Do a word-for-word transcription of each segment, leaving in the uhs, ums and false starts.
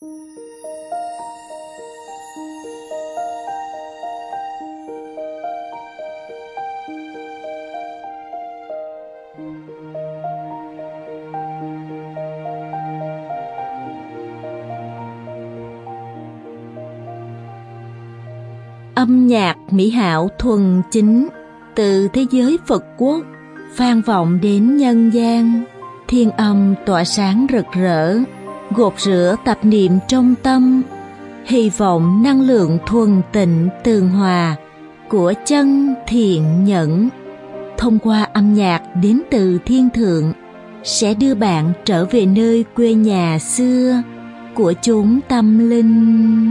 Âm nhạc mỹ hảo thuần chính từ thế giới Phật quốc vang vọng đến nhân gian, thiên âm tỏa sáng rực rỡ, gột rửa tạp niệm trong tâm, hy vọng năng lượng thuần tịnh tường hòa của chân thiện nhẫn thông qua âm nhạc đến từ thiên thượng sẽ đưa bạn trở về nơi quê nhà xưa của chốn tâm linh.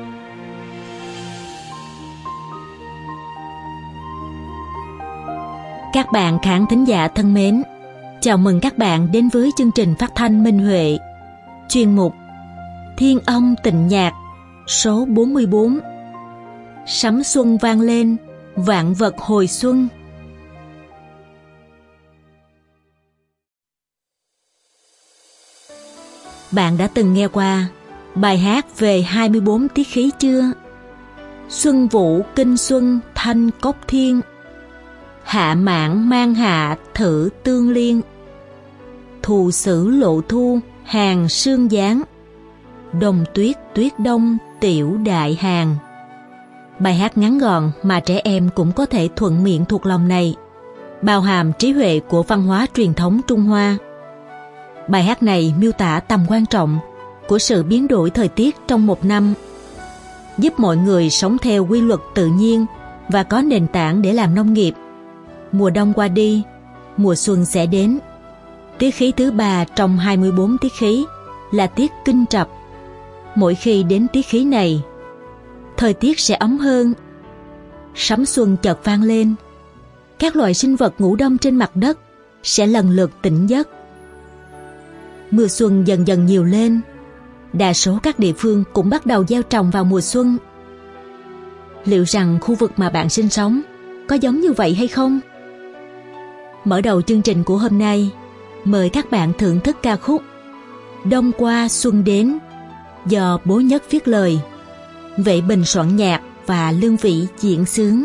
Các bạn khán thính giả thân mến, chào mừng các bạn đến với chương trình phát thanh Minh Huệ, chuyên mục Thiên âm tịnh nhạc số bốn mươi bốn. Sấm xuân vang lên, vạn vật hồi xuân. Bạn đã từng nghe qua bài hát về hai mươi bốn tiết khí chưa? Xuân vũ kinh xuân thanh cốc thiên, hạ mãn mang hạ thử tương liên, thù sử lộ thu hàng sương giáng, đồng tuyết tuyết đông tiểu đại hàng. Bài hát ngắn gọn mà trẻ em cũng có thể thuận miệng thuộc lòng này, bao hàm trí huệ của văn hóa truyền thống Trung Hoa. Bài hát này miêu tả tầm quan trọng của sự biến đổi thời tiết trong một năm, giúp mọi người sống theo quy luật tự nhiên và có nền tảng để làm nông nghiệp. Mùa đông qua đi, mùa xuân sẽ đến. Tiết khí thứ ba trong hai mươi bốn tiết khí là tiết kinh trập. Mỗi khi đến tiết khí này, thời tiết sẽ ấm hơn. Sấm xuân chợt vang lên, các loài sinh vật ngủ đông trên mặt đất sẽ lần lượt tỉnh giấc. Mưa xuân dần dần nhiều lên, đa số các địa phương cũng bắt đầu gieo trồng vào mùa xuân. Liệu rằng khu vực mà bạn sinh sống có giống như vậy hay không? Mở đầu chương trình của hôm nay, mời các bạn thưởng thức ca khúc Đông qua xuân đến do Bố Nhất viết lời, Vệ Bình soạn nhạc và Lương Vĩ diễn xướng.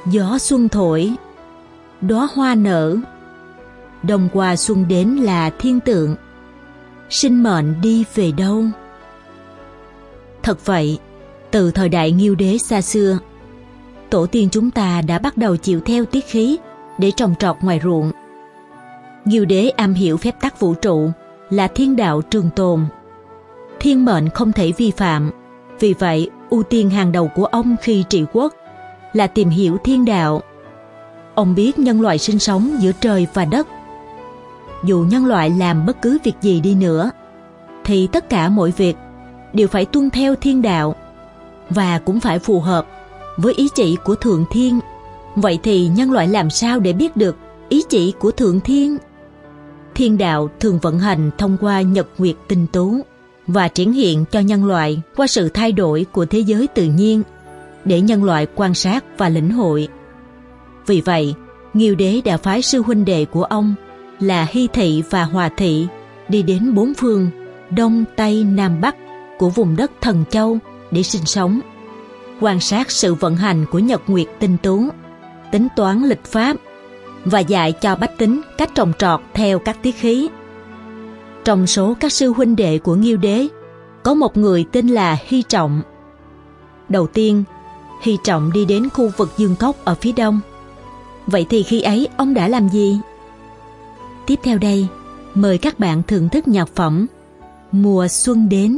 Gió xuân thổi, đóa hoa nở, đông qua xuân đến là thiên tượng, sinh mệnh đi về đâu? Thật vậy, từ thời đại Nghiêu Đế xa xưa, tổ tiên chúng ta đã bắt đầu chịu theo tiết khí để trồng trọt ngoài ruộng. Nghiêu Đế am hiểu phép tắc vũ trụ là thiên đạo trường tồn. Thiên mệnh không thể vi phạm, vì vậy ưu tiên hàng đầu của ông khi trị quốc là tìm hiểu thiên đạo. Ông biết nhân loại sinh sống giữa trời và đất. Dù nhân loại làm bất cứ việc gì đi nữa, thì tất cả mọi việc đều phải tuân theo thiên đạo và cũng phải phù hợp với ý chỉ của Thượng Thiên. Vậy thì nhân loại làm sao để biết được ý chỉ của Thượng Thiên? Thiên đạo thường vận hành thông qua nhật nguyệt tinh tú và triển hiện cho nhân loại qua sự thay đổi của thế giới tự nhiên để nhân loại quan sát và lĩnh hội. Vì vậy, Nghiêu Đế đã phái sư huynh đệ của ông là Hy Thị và Hòa Thị đi đến bốn phương Đông, Tây, Nam, Bắc của vùng đất Thần Châu để sinh sống, quan sát sự vận hành của nhật nguyệt tinh tú, tính toán lịch pháp và dạy cho bách tính cách trồng trọt theo các tiết khí. Trong số các sư huynh đệ của Nghiêu Đế, có một người tên là Hy Trọng. Đầu tiên, Hy Trọng đi đến khu vực Dương Cốc ở phía đông. Vậy thì khi ấy ông đã làm gì? Tiếp theo đây, mời các bạn thưởng thức nhạc phẩm Mùa Xuân Đến.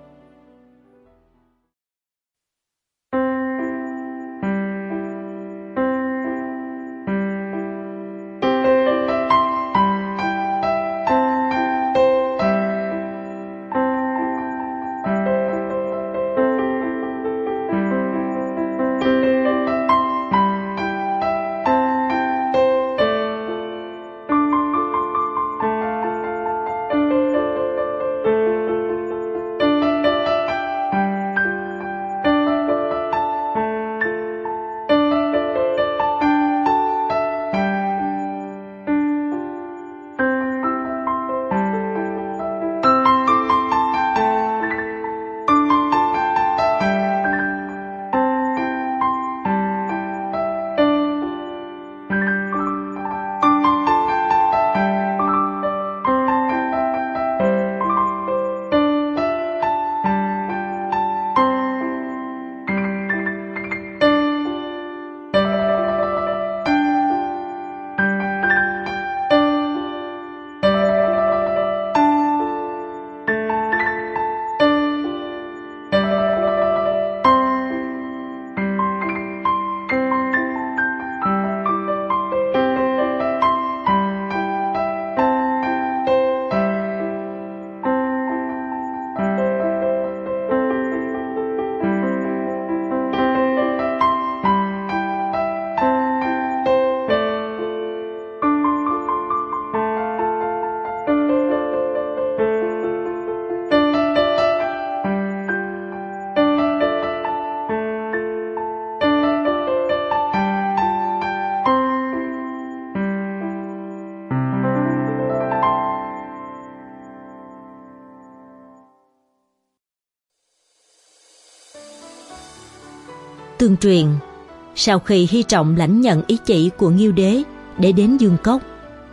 Tương truyền, sau khi Hy Trọng lãnh nhận ý chỉ của Nghiêu Đế để đến Dương Cốc,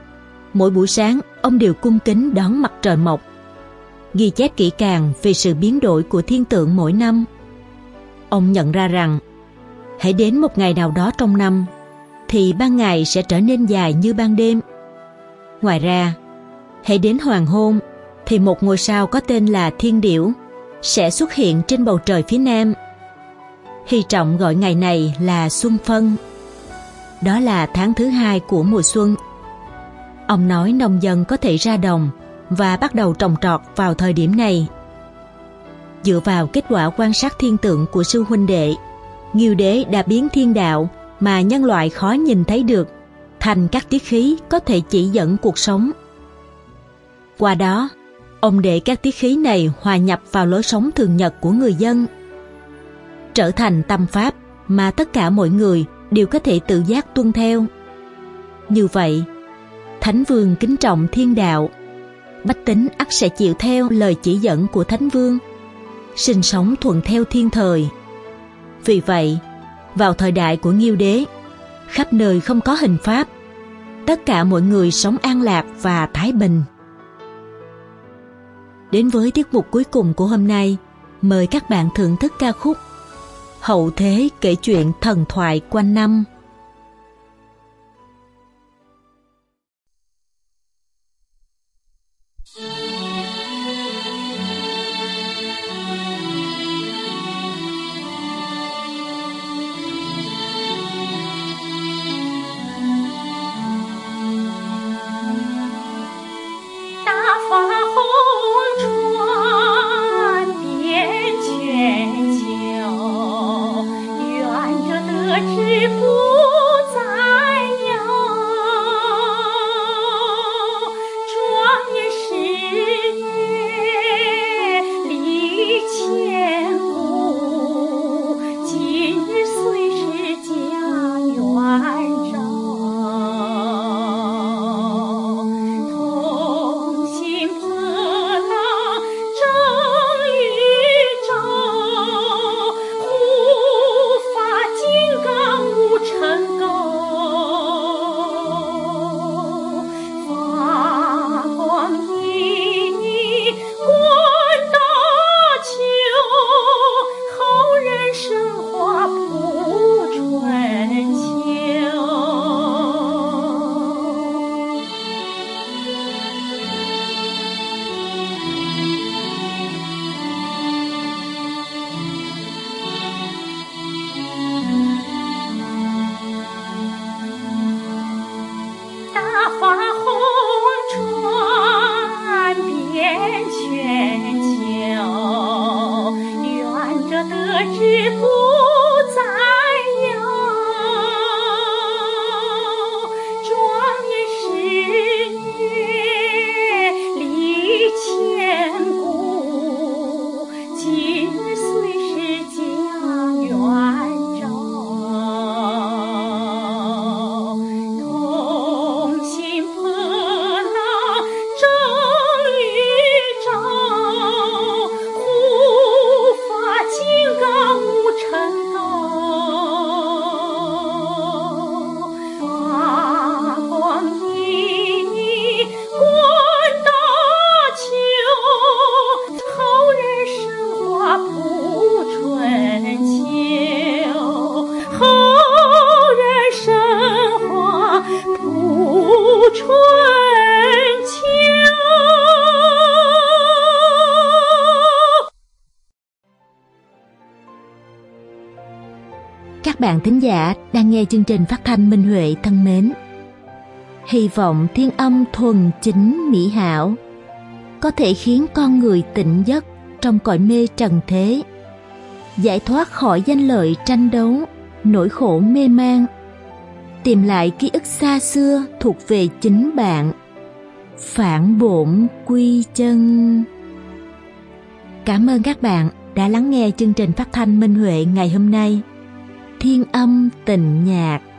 mỗi buổi sáng ông đều cung kính đón mặt trời mọc, ghi chép kỹ càng về sự biến đổi của thiên tượng mỗi năm. Ông nhận ra rằng, hãy đến một ngày nào đó trong năm, thì ban ngày sẽ trở nên dài như ban đêm. Ngoài ra, hãy đến hoàng hôn, thì một ngôi sao có tên là Thiên Điểu sẽ xuất hiện trên bầu trời phía nam. Hy Trọng gọi ngày này là Xuân Phân. Đó là tháng thứ hai của mùa xuân. Ông nói nông dân có thể ra đồng và bắt đầu trồng trọt vào thời điểm này. Dựa vào kết quả quan sát thiên tượng của sư huynh đệ, Nghiêu Đế đã biến thiên đạo mà nhân loại khó nhìn thấy được thành các tiết khí có thể chỉ dẫn cuộc sống. Qua đó, ông để các tiết khí này hòa nhập vào lối sống thường nhật của người dân, trở thành tâm pháp mà tất cả mọi người đều có thể tự giác tuân theo. Như vậy, Thánh Vương kính trọng thiên đạo, bách tính ắt sẽ chịu theo lời chỉ dẫn của Thánh Vương, sinh sống thuận theo thiên thời. Vì vậy, vào thời đại của Nghiêu Đế, khắp nơi không có hình pháp. Tất cả mọi người sống an lạc và thái bình. Đến với tiết mục cuối cùng của hôm nay, mời các bạn thưởng thức ca khúc Hậu Thế kể chuyện thần thoại quanh năm. Các bạn thính giả đang nghe chương trình phát thanh Minh Huệ thân mến. Hy vọng thiên âm thuần chính mỹ hảo có thể khiến con người tỉnh giấc trong cõi mê trần thế, giải thoát khỏi danh lợi tranh đấu, nỗi khổ mê man, tìm lại ký ức xa xưa thuộc về chính bạn, phản bổn quy chân. Cảm ơn các bạn đã lắng nghe chương trình phát thanh Minh Huệ ngày hôm nay. Thiên âm tình nhạc.